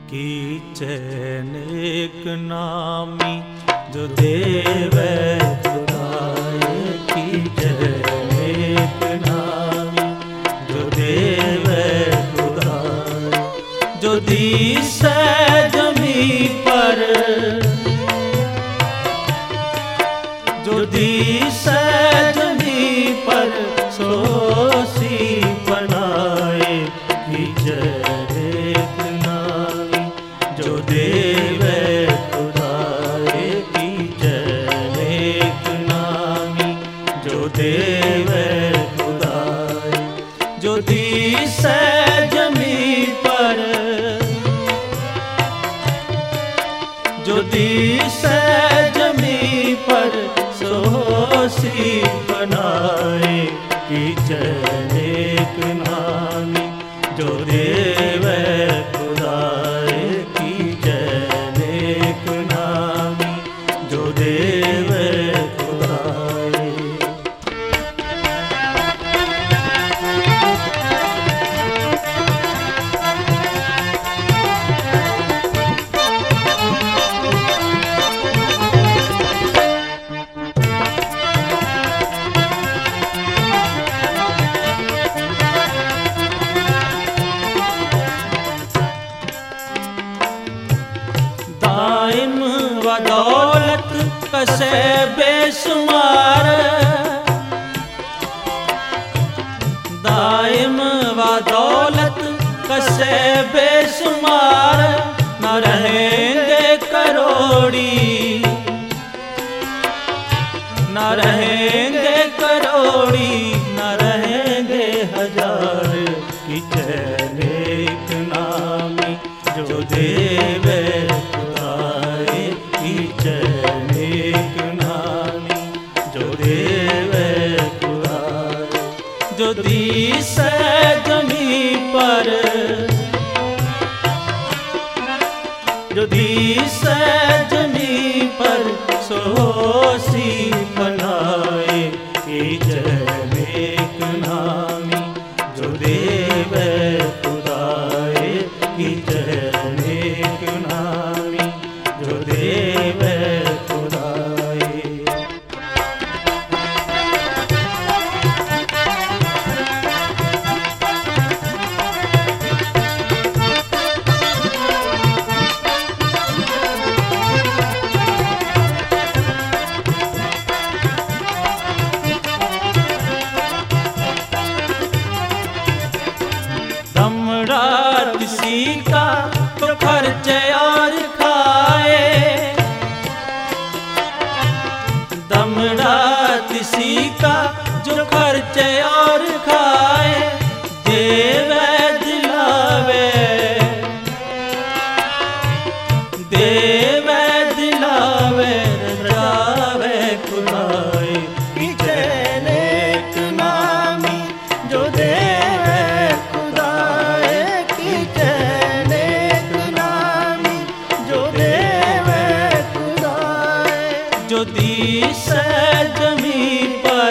कीचैन एक नामी जो देवै खुदाए। कीचैन एक नामी जो देवै खुदाए। जो दिसै जमी पर, जो दिसै जमी पर सोसी बनाए। कीचैन एक नामी जो देवै खुदाए। कीचैन एक नामी जो देवै खुदाए। जो दिसै जमी पर, जो दिसै जमी पर सोसी बनाए। कीचैन एक नामी जो देवै खुदाए। कीचैन एक नामी जो देवै खुदाए। दाइम व दौलत कसै बेशुमार। दाइम व दौलत कसै बेशुमार। न रहेंगे करोड़ी, न रहेंगे करोड़ी, न रहेंगे हजार। कीचैन एक नामी जो देवै खुदाए। कीचैन एक नामी जो देवै खुदाए। जो दिसै जमी पर, जो दिसै जमी पर सोसी बनाए। कीचैन एक नामी जो देवै खुदाए। कीचैन एक नामी जो देवै खुदाए। दमड़ा किसी का तो खर्चे और खाए। दमड़ा किसी का जो खर्चे और खाए। देवै दिलावे, देवै दिलावे, रजावे खुदाए। कीचैन एक नामी जो देवै खुदाए। कीचैन एक नामी जो देवै खुदाए। जो दिसै जमी पर,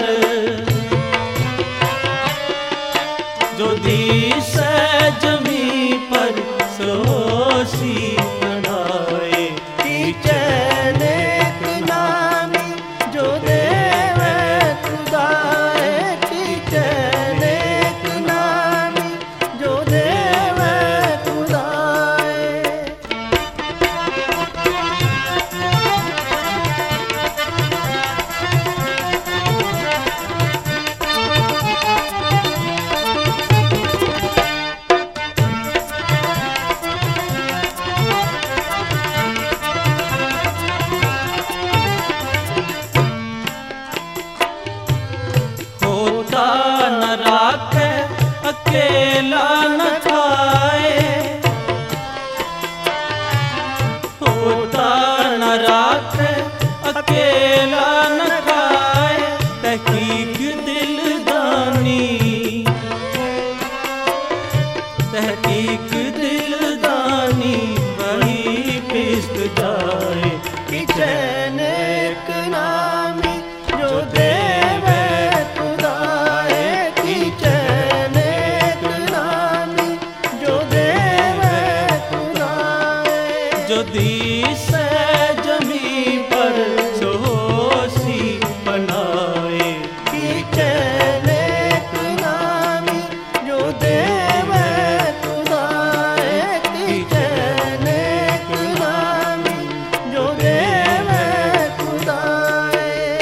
जो दिसै जमी पर सोसी बनाए। कीचैन एक नामी जो देवै खुदाए। कीचैन एक नामी जो देवै खुदाए। जो दिस जमी पर सोसी बनाए कीचे नेक नामी जो देवे खुदाए कीचे नेक नामी जो देवे खुदाए।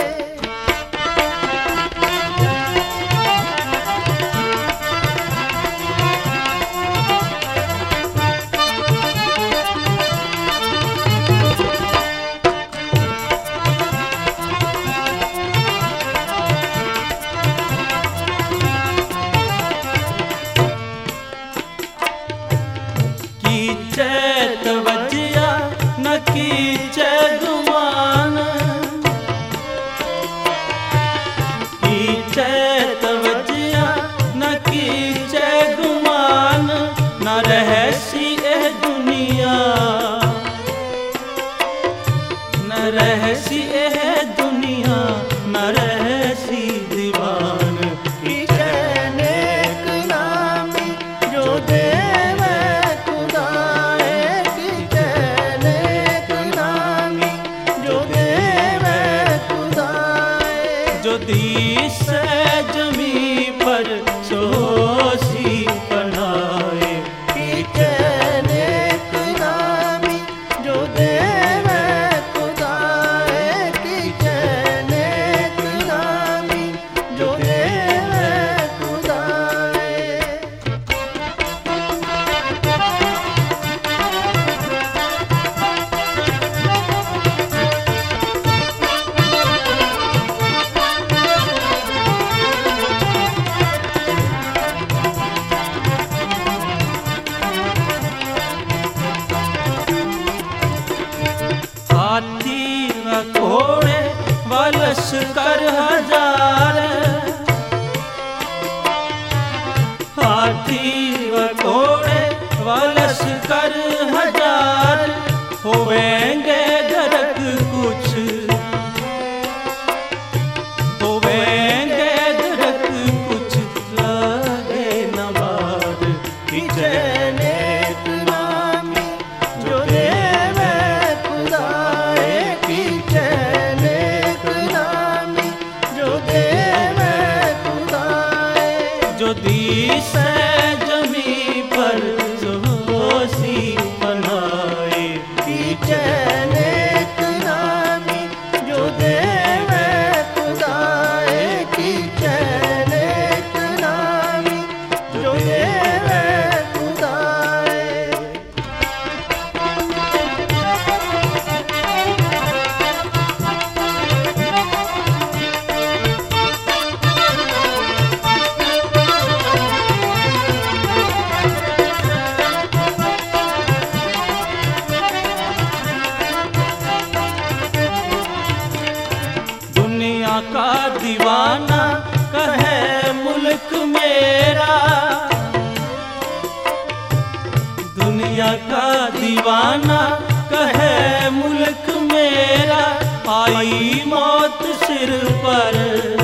कीचे तवज्जिया न कीचे गुमान कीचे तवज्जिया न कीचे गुमान न रहसी एह दुनिया न रहसी एह दुनिया न रहसी दीवान कीचे नेक नामी जो देवे जो दिस जमी पर सोसी बनाए कीचे नेक नामी जो देवे खुदाए कीचे नेक नामी जो देवे खुदाए। हाथी व घोड़े व लश्कर हजार हाथी व घोड़े व लश्कर हजार होवेंगे गरक कुछ होवेंगे गरक कुछ लगे न मार कीचे नेक नामी जो देवे खुदाए कीचे नेक नामी जो देवे खुदाए। जो दिस जमी पर सोसी बनाए कीचे नेक नामी जो देवे खुदाए कीचे नेक नामी जो देवे खुदाए। दुनिया का दीवाना कहे मुल्क मेरा दुनिया का दीवाना कहे मुल्क मेरा आई मौत सिर पर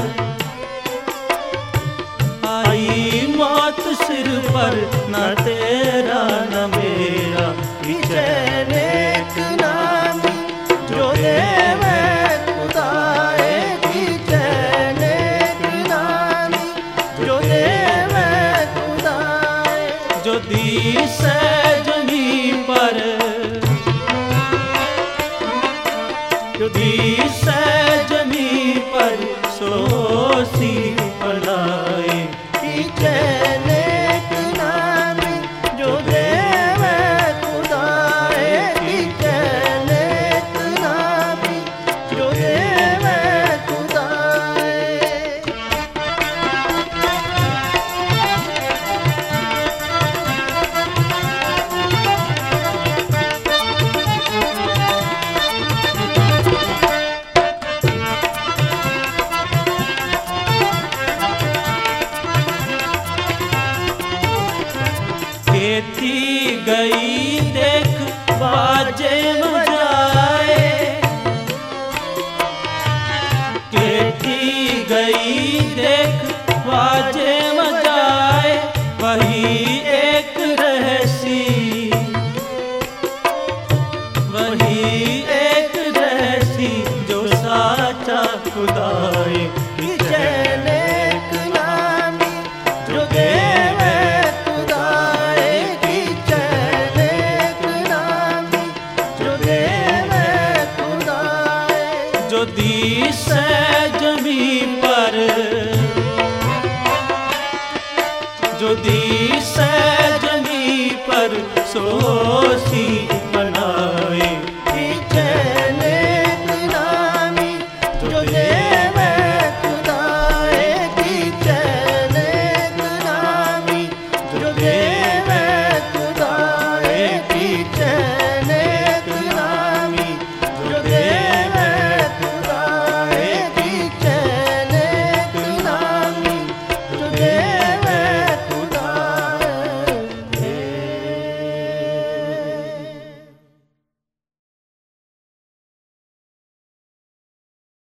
आई मौत सिर पर न तेरा न मेरा कीचे नेक नामी जो देवे खुदाए कीचे नेक नामी जो देवे खुदाए। जो दिस जमी पर जो दिस जमी पर सोसी बनाए कीचे नेक नामी जो देवे दोषी बनाए।